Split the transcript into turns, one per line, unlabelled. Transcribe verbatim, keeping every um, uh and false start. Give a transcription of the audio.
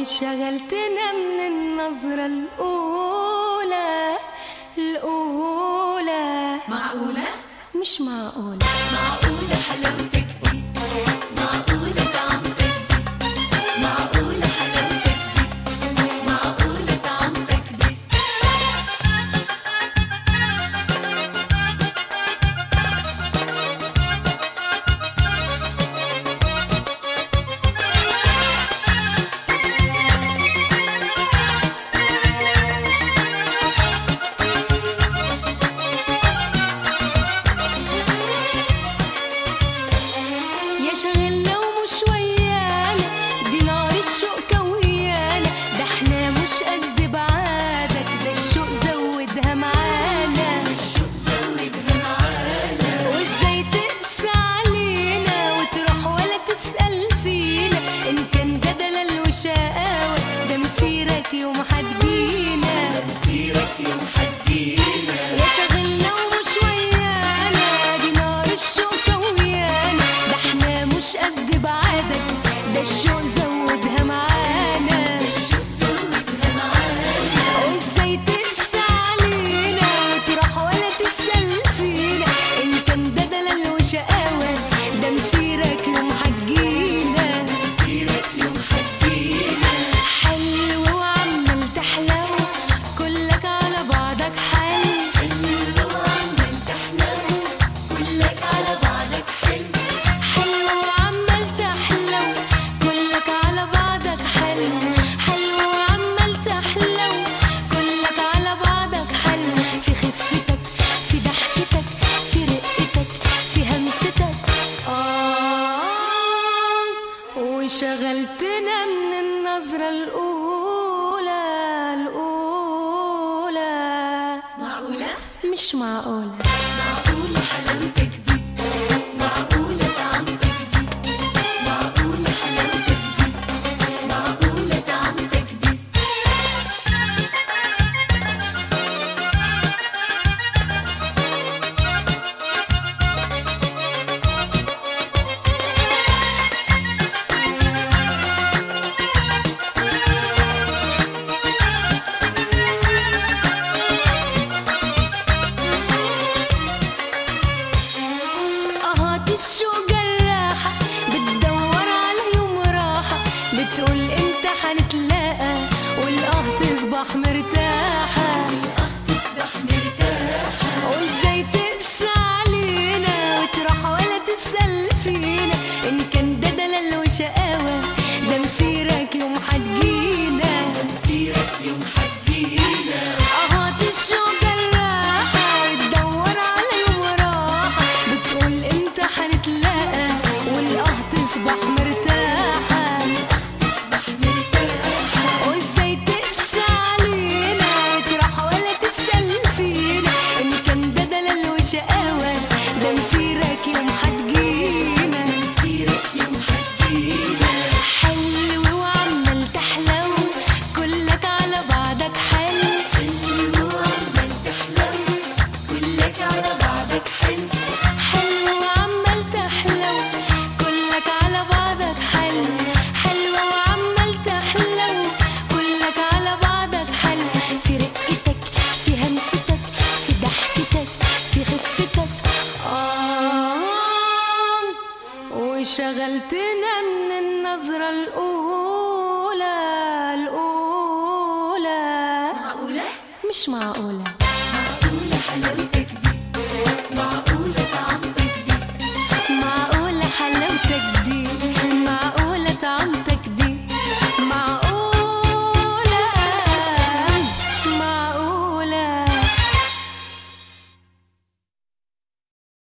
وشغلتنا من النظرة الأولى الأولى.
معقولة؟
مش معقولة.
معقولة حلاوتك دي، معقولة طعمتك دي، معقولة حلاوتك دي، معقولة طعمتك دي.
يا شغلة ومش ويانا، دي نار الشوق كويانا، ده احنا مش قد بعادك، ده الشوق زودها معانا،
الشوق زودها معانا.
وازاي تقسى علينا وتروح ولا تسأل فينا، ان كان ده دلال وشقاوة ده مسيرك يوم هتجينا،
ده مسيرك يوم هتجينا.
يا شغلة ومش ويانا، دي نار الشوق كويانا، ده احنا مش قد بعادك، ده الشوق زودها معانا،
الشوق زودها معانا.
وازاي تقسى علينا وتروح ولا تسأل فينا، ان كان ده دلال وشقاوة ده مسيرك يوم هتجينا،
مسيرك يوم هتجينا.
حلو وعمال تحلو كلك على بعضك حلو،
حلو وعمال تحلو كلك على بعضك حلو.
حلو وعمال تحلو كلك على بعضك حلو، حلو وعمال تحلو كلك على بعضك حلو، في خفتك في ضحكتك في رقتك في همستك آه، وشغلتنا من النظرة الأولى الأولى.
معقولة؟
مش معقولة.
معقولة حلاوتك دي، معقولة طعمتك دي، معقولة حلاوتك دي، معقولة طعمتك دي.
اهات الشوق جراحة بتدور على يوم راحة، بتقول امتى هنتلاقى والاه تصبح مرتاحة،
تصبح مرتاحة.
وازاي تقسى علينا وتروح ولا تسأل فينا، ان كان ده دلال وشقاوة ده مسيرك يوم هتجينا،
مسيرك يوم هتجينا.
اهات الشوق جراحة بتدور على يوم راحة، بتقول امتى هنتلاقى والاه تصبح مرتاحة،
تصبح مرتاحة.
وازاي تقسى علينا وتروح ولا تسأل فينا، ان كان ده دلال وشقاوة ده مسيرك يوم هتجينا،
مسيرك يوم هتجينا.
حلو وعمال تحلو كلك على بعضك حلو،
حلو وعمال تحلو كلك على بعضك حلو.
حلو وعمال تحلو كلك على بعضك حلو، حلو وعمال تحلو كلك على بعضك حلو، في رقتك في همستك في ضحكتك في خفتك آه، وشغلتنا من النظرة الأولى الأولى.
معقولة؟
مش معقولة.